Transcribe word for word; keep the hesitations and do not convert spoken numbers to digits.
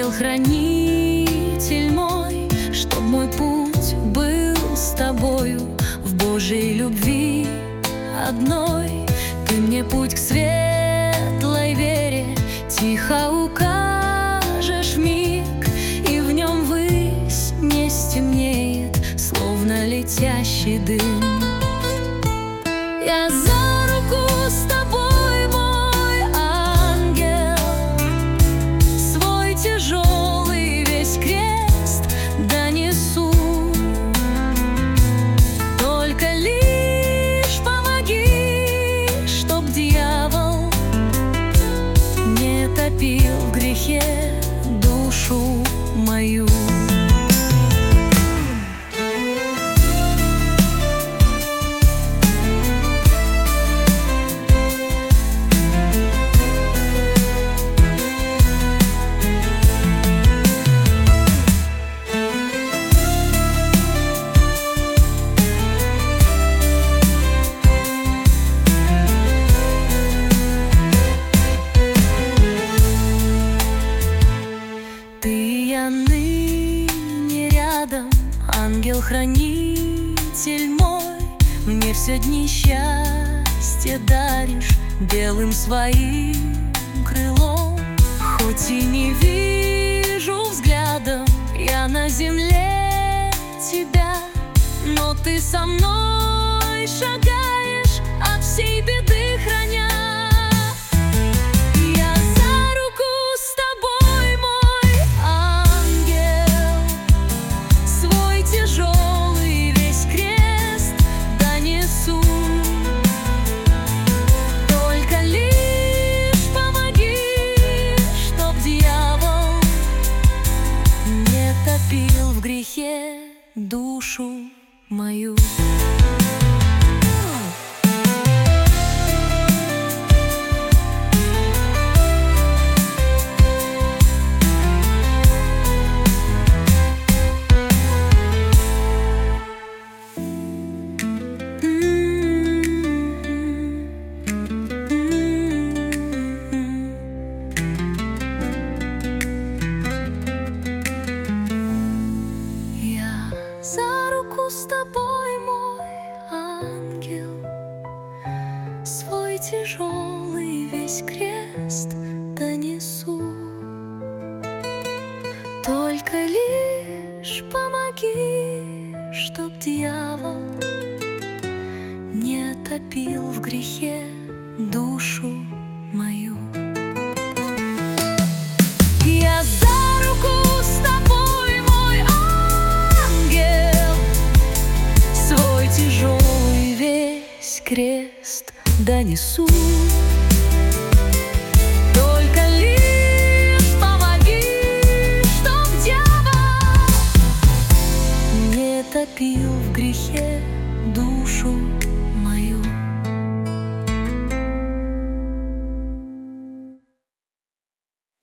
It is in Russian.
ангел-хранитель мой, чтоб мой путь был с тобою в Божьей любви одной. Ты мне путь к светлой вере тихо укажешь миг, и в нем высь не стемнеет, словно летящий дым. Я за руку с тобой, мой ангел, свой тяжелый весь крест донесу. Только лишь помоги, чтоб дьявол не топил в грехе душу мою. Ныне рядом, ангел-хранитель мой, мне все дни счастье даришь белым своим крылом. Хоть и не вижу взглядом я на земле тебя, но ты со мной шагаешь, от всей беды храня. Топил в грехе душу мою. С тобой, мой ангел, свой тяжелый весь крест донесу. Только лишь помоги, чтоб дьявол не топил в грехе душу мою. Я за руку с тобой, мой ангел, свой тяжелый весь крест донесу. Только лишь помоги, чтоб дьявол не топил в грехе